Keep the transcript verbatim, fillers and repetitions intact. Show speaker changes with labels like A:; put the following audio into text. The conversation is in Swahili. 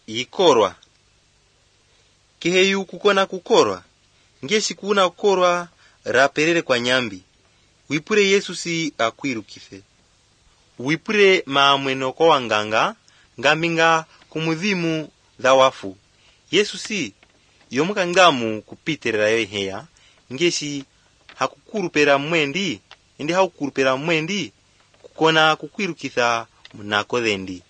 A: ikorwa keheyu kukona kukorwa ngeshi kuna kukorwa raperere kwa nyambi wipure Yesu si akwirukife wipure maamweno kwa wanganga ngambinga kumudhimu dha wafu Yesu si yomuka ngamu kupiterera yoheya ngeshi hakukurupera mwendi ndi haukurupera mwendi kukona kukwirukitha munako dhendi.